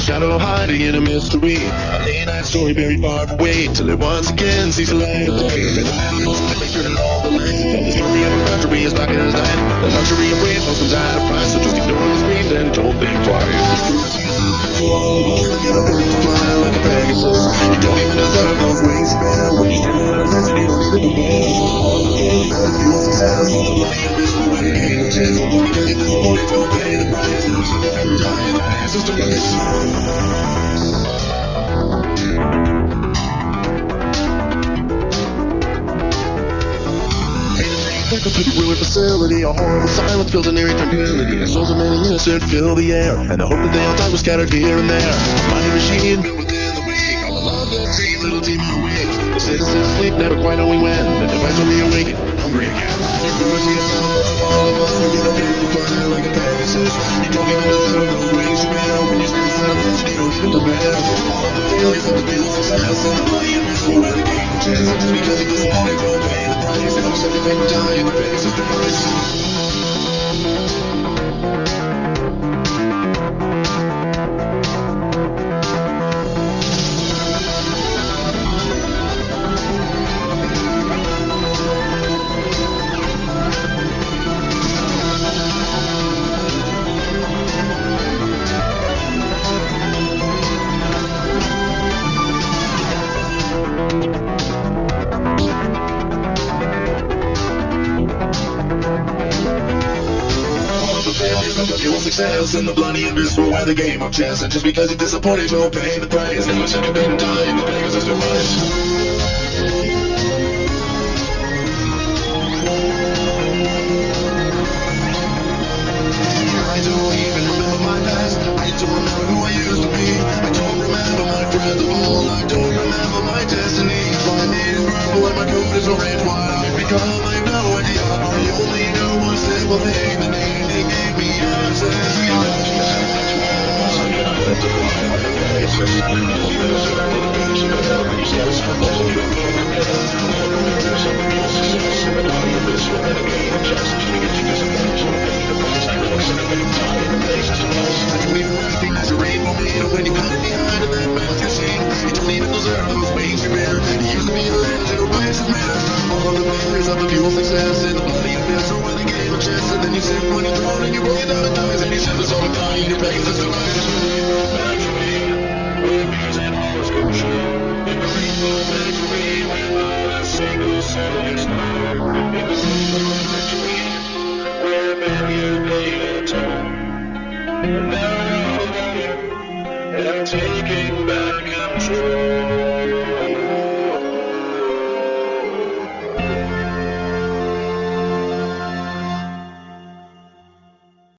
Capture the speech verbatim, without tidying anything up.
shadow hiding in a mystery. A late night story buried far away till it once again sees the light of day. And the memories of the turn all the lights. Tell the story of a country as black as night. The luxury of rainbows comes at a price, so just ignore the screams and don't think twice. You fly like a Pegasus. You don't even deserve those wings you bear. When you stand at attention, you don't need to be all the game that you success. All the money and risk away. Ain't no chance of money. Get disappointed, don't pay the price. Every time the past is the race. Like a big ruined facility, a horrible silence fills an eerie tranquility. The souls of many innocent fill the air, and the hope that they all die was scattered here and there. A mighty machine built within the weak, all the love that dream, little team of weak. The citizens sleep, never quite knowing when. The device will be awakened, hungry again. You could see yourself, all of us, we're gonna feel the fire like a Pegasus. You don't even deserve those wings you bear. When you stand inside of us, you don't even prepare. All of the failures of the field of success, and the money and risk where the game will chase. Just because you disappointed, don't pay the price. And almost everything will die in the face of the price. Your success and the bloody abyss will wear the game of chess. And just because you're disappointed, don't pay the price. Never said you couldn't die in the Pegasus device. I don't even remember my past. I don't remember who I used to be. I don't remember my friends of all. I don't remember my destiny. My name is purple and my coat is orange. Why I become, I have no idea. I only know one simple thing. The name they gave me answers. When you hide behind that mouth you sing, you don't even deserve those wings you bear. You used to be a legend, a righteous man. All of the memories of the pure success and the bloody abyss are when the game of chess. And then you sit when you're thrown and you roll it down and dies. And you shiver so dying, your Pegasus device. Back to me, with music horoscope show. In the rainbow victory, without a single setting star. In the rainbow victory, where many have paid a toll. Now I'm taking back control.